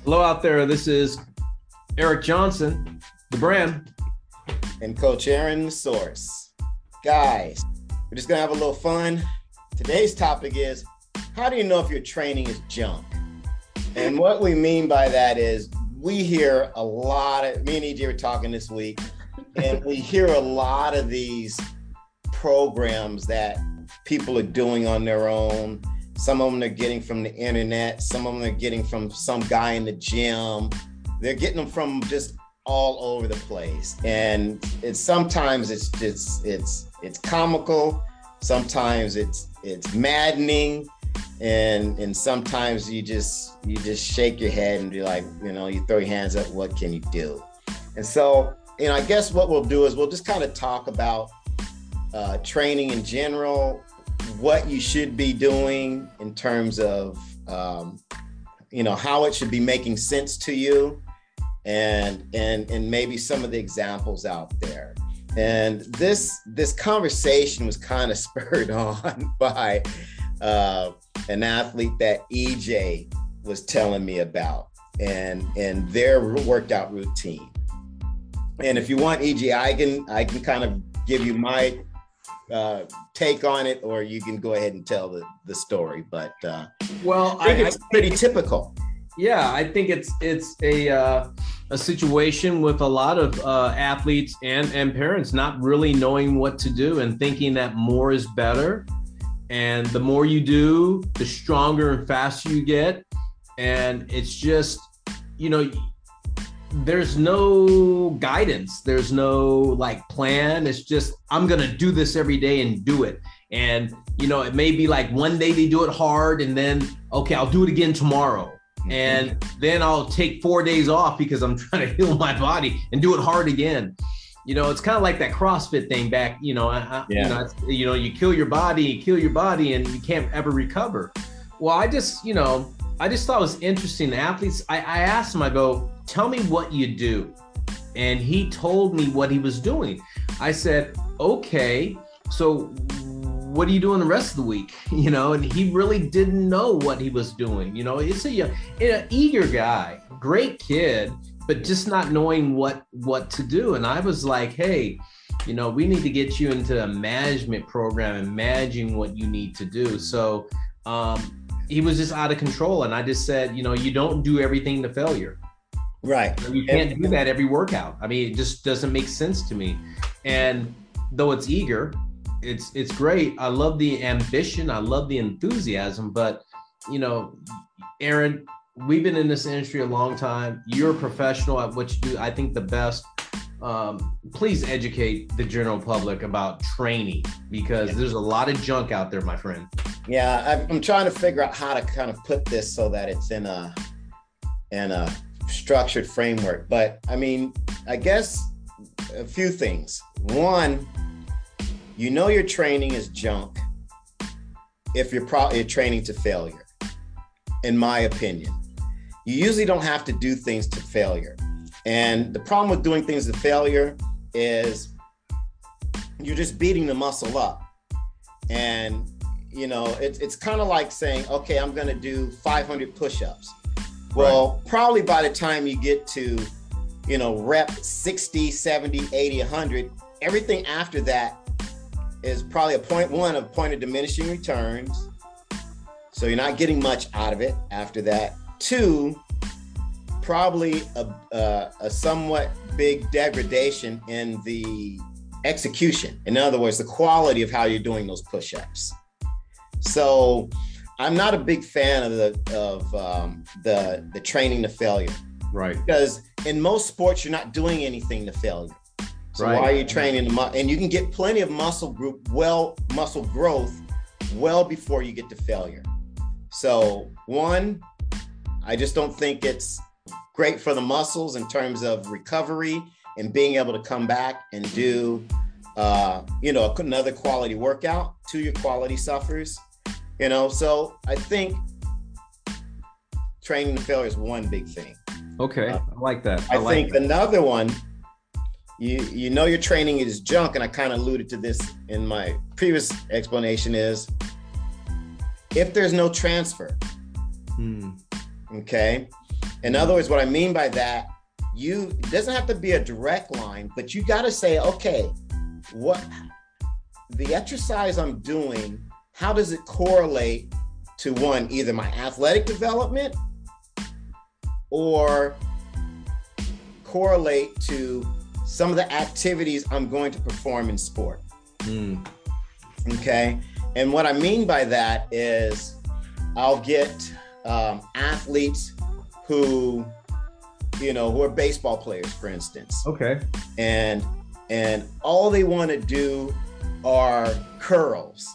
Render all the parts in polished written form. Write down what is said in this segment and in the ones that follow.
Hello out there. This is Eric Johnson, the brand. And Coach Aaron, the source. Guys, we're just going to have a little fun. Today's topic is, how do you know if your training is junk? And what we mean by that is we hear a lot of, me and EJ were talking this week, and we hear a lot of these programs that people are doing on their own. Some of them they're getting from the internet. Some of them they're getting from some guy in the gym. They're getting them from just all over the place. And sometimes it's comical. Sometimes it's maddening. And sometimes you just shake your head and be like, you throw your hands up, what can you do? And so, I guess what we'll do is we'll just kind of talk about training in general, what you should be doing in terms of, how it should be making sense to you, and maybe some of the examples out there. And this conversation was kind of spurred on by an athlete that EJ was telling me about and their workout routine. And if you want, EJ, I can kind of give you my take on it, or you can go ahead and tell the story. But I think it's pretty typical. Yeah, I think it's a situation with a lot of athletes and parents not really knowing what to do and thinking that more is better. And the more you do, the stronger and faster you get. And it's just, there's no guidance. There's no plan. It's just, I'm going to do this every day and do it. And, it may be like one day they do it hard and then, okay, I'll do it again tomorrow. And then I'll take 4 days off because I'm trying to heal my body and do it hard again. It's kind of like that CrossFit thing back, you kill your body and you can't ever recover. Well, I just thought it was interesting. The athletes, I asked him, I go, tell me what you do. And he told me what he was doing. I said, okay, so what are you doing the rest of the week? And he really didn't know what he was doing. It's an eager guy, great kid, but just not knowing what to do. And I was like, hey, we need to get you into a management program and managing what you need to do. So he was just out of control. And I just said, you don't do everything to failure. Right. You can't do that every workout. I mean, it just doesn't make sense to me. And though it's eager, it's great. I love the ambition. I love the enthusiasm. But, Aaron, we've been in this industry a long time. You're a professional at what you do. I think the best. Please educate the general public about training, because there's a lot of junk out there, my friend. Yeah, I'm trying to figure out how to kind of put this so that it's in a structured framework. But I mean, I guess a few things. One, your training is junk if you're training to failure, in my opinion. You usually don't have to do things to failure. And the problem with doing things to failure is you're just beating the muscle up. And, it's kind of like saying, okay, I'm going to do 500 push-ups. Well, probably by the time you get to, rep 60, 70, 80, 100, everything after that is probably a point of diminishing returns. So you're not getting much out of it after that. Two, probably a somewhat big degradation in the execution. In other words, the quality of how you're doing those push-ups. So I'm not a big fan of the training to failure. Right. Because in most sports, you're not doing anything to failure. So why are you training and you can get plenty of muscle growth well before you get to failure. So one, I just don't think it's great for the muscles in terms of recovery and being able to come back and do, another quality workout. Two, your quality suffers, so I think training to failure is one big thing. Okay. I like that. I think another one, your training is junk, and I kind of alluded to this in my previous explanation, is if there's no transfer, okay, In other words, what I mean by that, it doesn't have to be a direct line, but you got to say, okay, what the exercise I'm doing, how does it correlate to one, either my athletic development or correlate to some of the activities I'm going to perform in sport. Okay. And what I mean by that is I'll get athletes who are baseball players, for instance. Okay. And all they want to do are curls.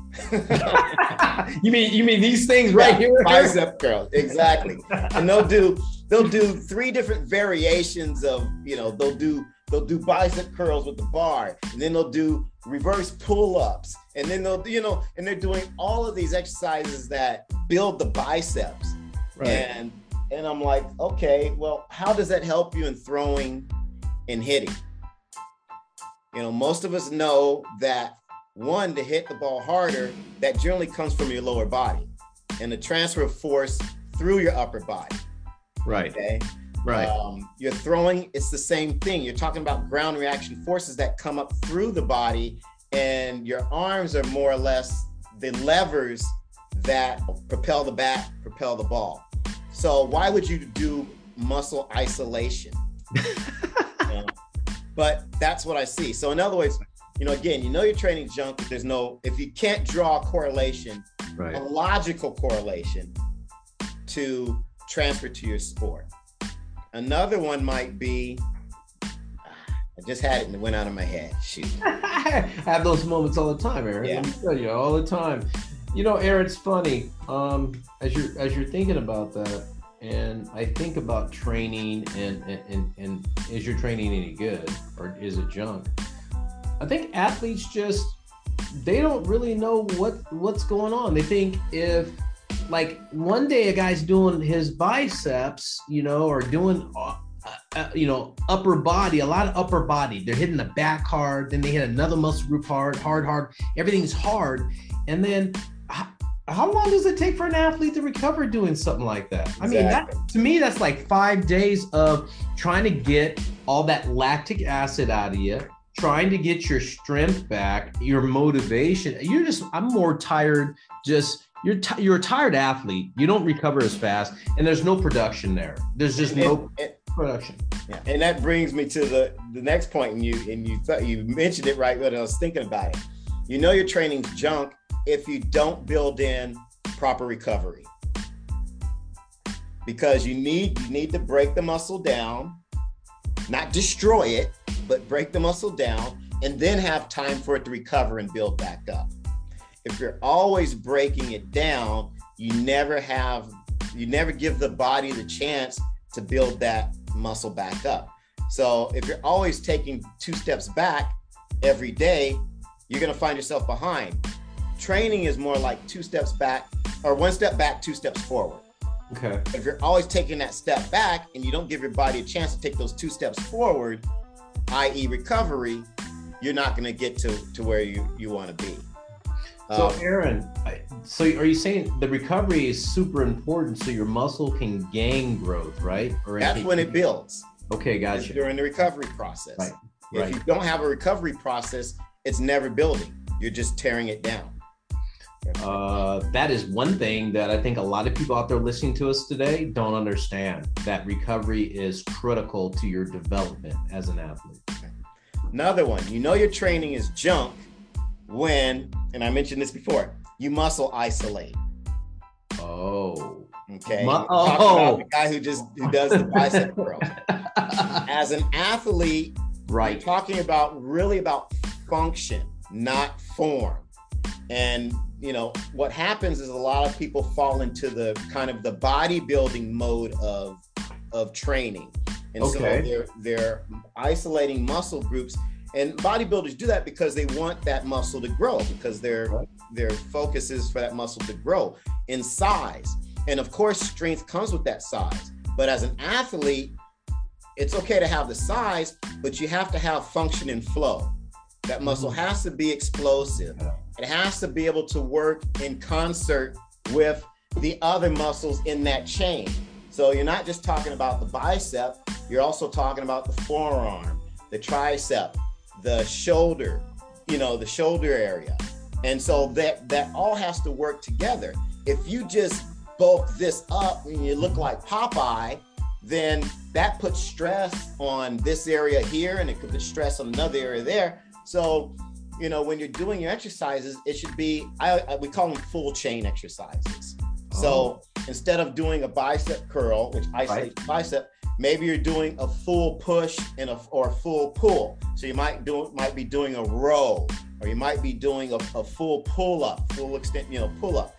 You mean these things right here? Bicep curls, exactly. And they'll do 3 different variations of, they'll do bicep curls with the bar, and then they'll do reverse pull-ups, and then they'll, and they're doing all of these exercises that build the biceps. Right. And I'm like, okay, well, how does that help you in throwing and hitting? Most of us know that one, to hit the ball harder, that generally comes from your lower body and the transfer of force through your upper body. Right. Okay. Right. You're throwing, it's the same thing. You're talking about ground reaction forces that come up through the body, and your arms are more or less the levers that propel the bat, propel the ball. So why would you do muscle isolation? But that's what I see. So in other words, again, you're training junk if you can't draw a correlation, right, a logical correlation to transfer to your sport. Another one might be, I just had it and it went out of my head. Shoot. I have those moments all the time, Aaron. Yeah. Let me tell you, all the time. Aaron, it's funny. As you're thinking about that, and I think about training and is your training any good or is it junk? I think athletes they don't really know what's going on. They think if like one day a guy's doing his biceps, or doing, upper body, a lot of upper body, they're hitting the back hard, then they hit another muscle group hard, everything's hard. And then how long does it take for an athlete to recover doing something like that? Exactly. I mean, to me, that's like 5 days of trying to get all that lactic acid out of you, trying to get your strength back, your motivation. I'm more tired. You're a tired athlete. You don't recover as fast, and there's no production there. There's just no production. Yeah, and that brings me to the next point, and you mentioned it right when I was thinking about it. Your training's junk if you don't build in proper recovery, because you need to break the muscle down, not destroy it, but break the muscle down, and then have time for it to recover and build back up. If you're always breaking it down, you never give the body the chance to build that muscle back up. So if you're always taking 2 steps back every day, you're going to find yourself behind. Training is more like 2 steps back, or 1 step back, 2 steps forward. Okay. If you're always taking that step back and you don't give your body a chance to take those 2 steps forward, i.e. recovery, you're not going to get to where you want to be. So Aaron, so are you saying the recovery is super important so your muscle can gain growth, right? Or that's when it builds. Okay, gotcha. It's during the recovery process. Right. If you don't have a recovery process, it's never building. You're just tearing it down. That is one thing that I think a lot of people out there listening to us today don't understand, that recovery is critical to your development as an athlete. Another one, your training is junk when, and I mentioned this before, you muscle isolate. Oh. Okay. About the guy who does the bicep curl. As an athlete, right, you're talking about function, not form. And what happens is a lot of people fall into the kind of the bodybuilding mode of training. And so they're isolating muscle groups. And bodybuilders do that because they want that muscle to grow, because their focus is for that muscle to grow in size. And of course, strength comes with that size. But as an athlete, it's okay to have the size, but you have to have function and flow. That muscle has to be explosive. It has to be able to work in concert with the other muscles in that chain. So you're not just talking about the bicep, you're also talking about the forearm, the tricep, the shoulder, the shoulder area. And so that all has to work together. If you just bulk this up and you look like Popeye, then that puts stress on this area here, and it could put stress on another area there. So, when you're doing your exercises, it should be, we call them full chain exercises. So instead of doing a bicep curl, which isolates the bicep, maybe you're doing a full push or a full pull. So you might be doing a row, or you might be doing a full pull up, full extent, pull up.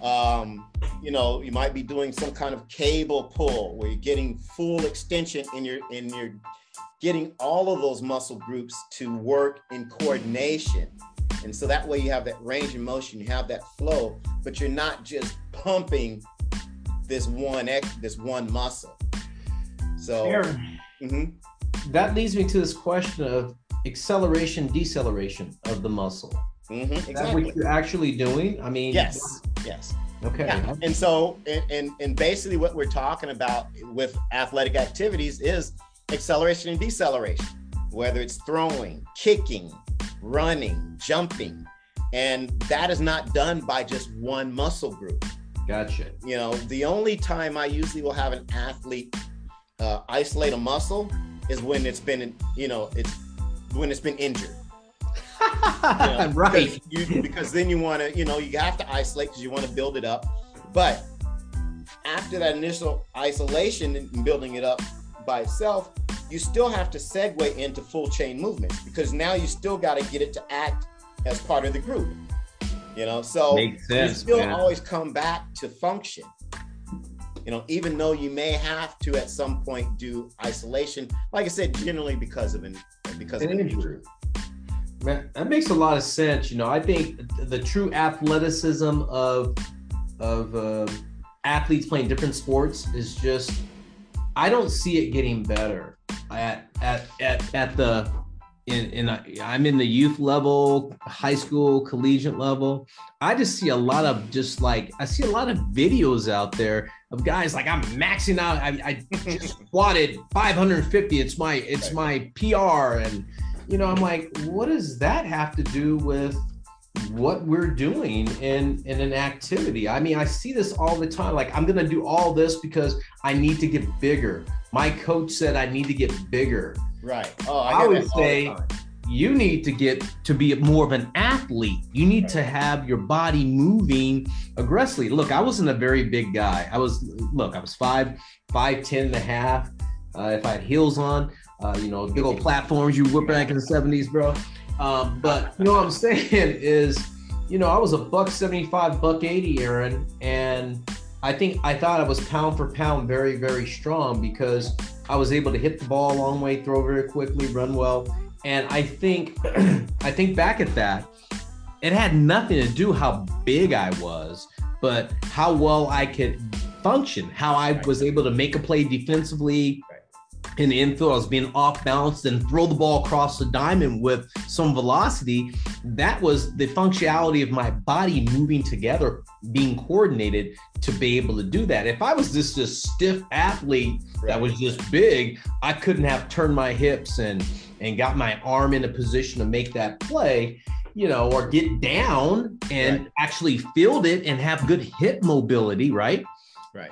You might be doing some kind of cable pull where you're getting full extension and you're getting all of those muscle groups to work in coordination. And so that way you have that range of motion, you have that flow, but you're not just pumping this one muscle. So Aaron, that leads me to this question of acceleration, deceleration of the muscle. Exactly. Is that what you're actually doing? I mean, yes. Okay. Yeah. And so, and basically what we're talking about with athletic activities is acceleration and deceleration, whether it's throwing, kicking, running, jumping. And that is not done by just one muscle group. Gotcha. The only time I usually will have an athlete isolate a muscle is when it's been, when it's been injured. Right. Because then you want to, you have to isolate because you want to build it up. But after that initial isolation and building it up by itself, you still have to segue into full chain movements, because now you still got to get it to act as part of the group. So makes sense, you still man. always come back to function. Even though you may have to at some point do isolation, like I said, generally because of an injury. Man, that makes a lot of sense. I think the true athleticism of athletes playing different sports is just, I don't see it getting better I'm in the youth level, high school, collegiate level. I just see a lot of videos out there of guys like, I'm maxing out. I just squatted 550. It's my PR. And, I'm like, what does that have to do with what we're doing in an activity? I mean, I see this all the time. Like, I'm going to do all this because I need to get bigger. My coach said I need to get bigger. Right. I would say you need to get to be more of an athlete. You need to have your body moving aggressively. Look, I wasn't a very big guy. I was 5'10" and a half. If I had heels on, big old platforms you whip back in the 70s, bro. But what I'm saying is, I was $175, $180, Aaron, and I thought I was pound for pound very, very strong because I was able to hit the ball a long way, throw very quickly, run well. And I think back at that, it had nothing to do how big I was, but how well I could function, how I was able to make a play defensively in the infield. I was being off balance and throw the ball across the diamond with some velocity. That was the functionality of my body moving together, being coordinated to be able to do that. If I was just a stiff athlete that was just big, I couldn't have turned my hips and got my arm in a position to make that play, or get down and actually field it and have good hip mobility, right? Right.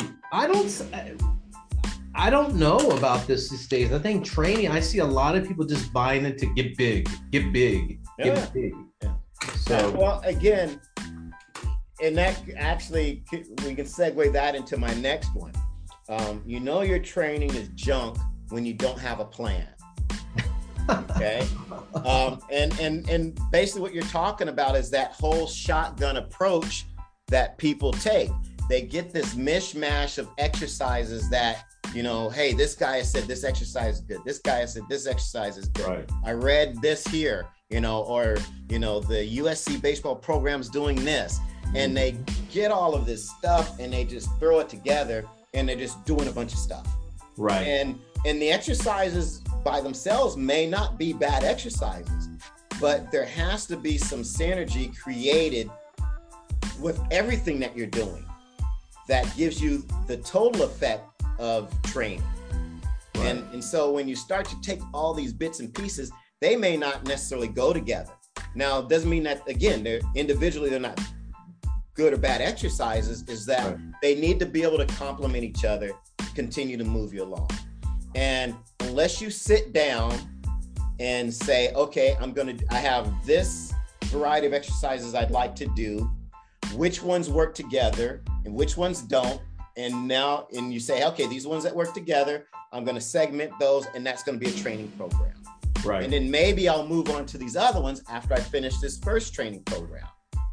I don't know about this these days. I think training, I see a lot of people just buying it to get big. Yeah. So, well, again, and that actually, we can segue that into my next one. Your training is junk when you don't have a plan. Okay. And basically what you're talking about is that whole shotgun approach that people take. They get this mishmash of exercises that, hey, this guy has said this exercise is good. This guy has said this exercise is good. Right. I read this here, or, the USC baseball program's doing this. And they get all of this stuff and they just throw it together and they're just doing a bunch of stuff. Right. And the exercises by themselves may not be bad exercises, but there has to be some synergy created with everything that you're doing that gives you the total effect of training. Right. And so when you start to take all these bits and pieces, they may not necessarily go together. Now, it doesn't mean that, again, they're individually, they're not good or bad exercises, is that right. They need to be able to complement each other, continue to move you along. And unless you sit down and say, okay, I have this variety of exercises I'd like to do, which ones work together and which ones don't. And you say, okay, these ones that work together, I'm going to segment those, and that's going to be a training program. Right. And then maybe I'll move on to these other ones after I finish this first training program,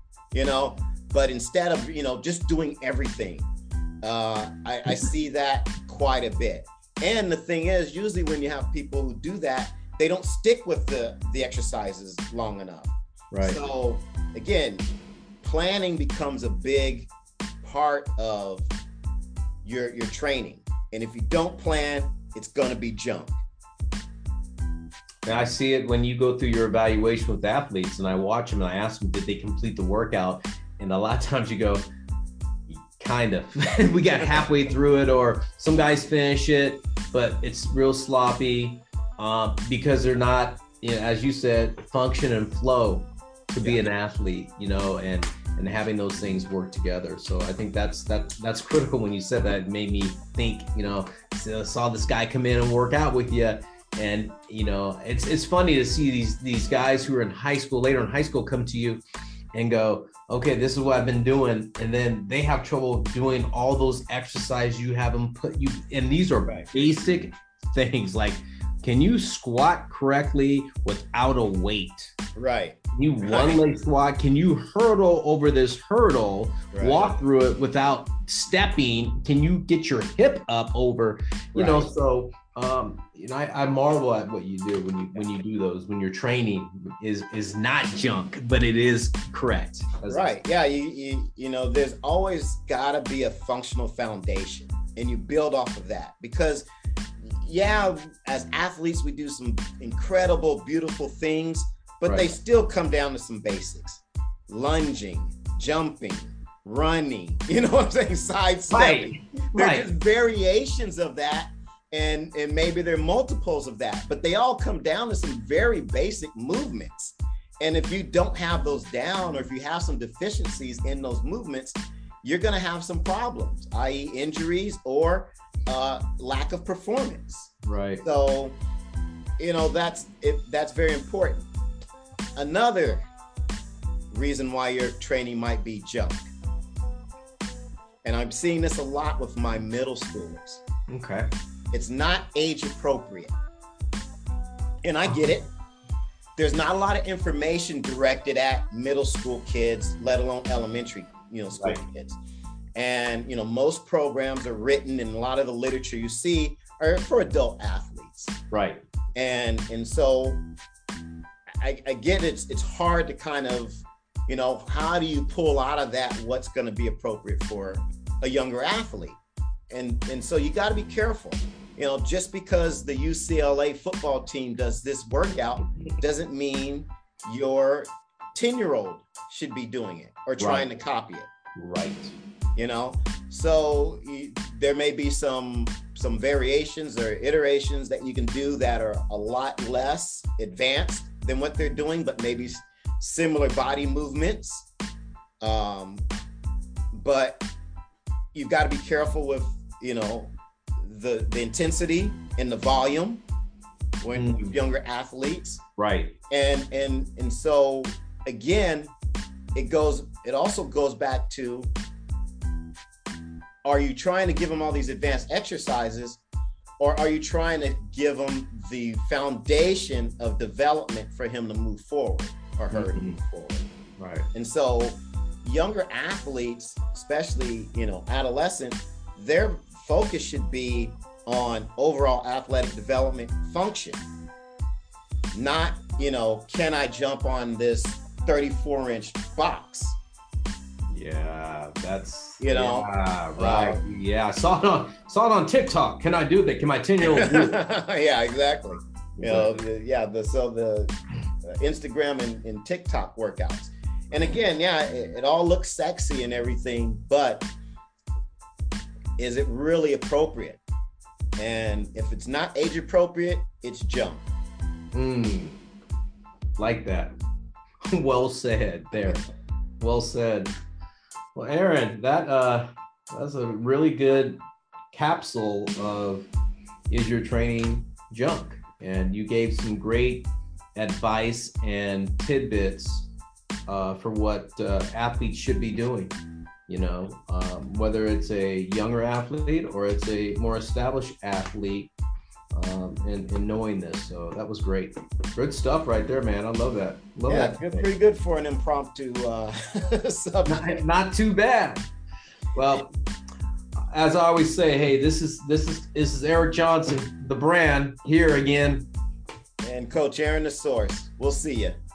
but instead of, just doing everything, I see that quite a bit. And the thing is, usually when you have people who do that, they don't stick with the exercises long enough. Right. So again, planning becomes a big part of your training. And if you don't plan, it's going to be junk. And I see it when you go through your evaluation with athletes, and I watch them and I ask them, did they complete the workout? And a lot of times you go, kind of. We got halfway through it, or some guys finish it, but it's real sloppy because they're not, as you said, function and flow to be an athlete, and having those things work together. So I think that's critical. When you said that, it made me think, saw this guy come in and work out with you. And, it's funny to see these guys who are in high school, later in high school, come to you and go, okay, this is what I've been doing. And then they have trouble doing all those exercises you have them put you, and these are basic things like, can you squat correctly without a weight? Right. You one leg squat. Can you hurdle over this hurdle, walk through it without stepping? Can you get your hip up over, so, I marvel at what you do when you do those, when your training is not junk, but it is correct. Right. Yeah. There's always gotta be a functional foundation, and you build off of that, because as athletes, we do some incredible, beautiful things, but they still come down to some basics: lunging, jumping, running, side stepping. They're just variations of that. And maybe there are multiples of that, but they all come down to some very basic movements. And if you don't have those down, or if you have some deficiencies in those movements, you're going to have some problems, i.e. injuries or lack of performance. Right. So, that's very important. Another reason why your training might be junk, and I'm seeing this a lot with my middle schoolers. Okay. It's not age appropriate. And I get it. There's not a lot of information directed at middle school kids, let alone elementary, school kids. And, most programs are written, and a lot of the literature you see are for adult athletes. Right. And so I get it's hard to kind of, how do you pull out of that what's going to be appropriate for a younger athlete? And so you got to be careful. Just because the UCLA football team does this workout doesn't mean your 10-year-old should be doing it or trying to copy it. Right. So there may be some variations or iterations that you can do that are a lot less advanced than what they're doing, but maybe similar body movements. But you've got to be careful with, the intensity and the volume when younger athletes. Right. And so again, it also goes back to, are you trying to give them all these advanced exercises, or are you trying to give them the foundation of development for him to move forward or her to move forward? Right. And so younger athletes, especially, adolescent, their focus should be on overall athletic development function, not, can I jump on this 34-inch box? Yeah, that's, right. I saw it on TikTok. Can I do that? Can my 10-year-old do it? Yeah, exactly. The Instagram and TikTok workouts. And again, it all looks sexy and everything, but is it really appropriate? And if it's not age appropriate, it's junk. Like that. Well said there. Well said. Well, Aaron, that's a really good capsule of Is Your Training Junk? And you gave some great advice and tidbits for what athletes should be doing, whether it's a younger athlete or it's a more established athlete, and knowing this. So that was great. Good stuff right there, man. I love that. Pretty good for an impromptu subject. Not too bad. Well, as I always say, hey, this is Eric Johnson, the brand, here again. And Coach Aaron, the source. We'll see you.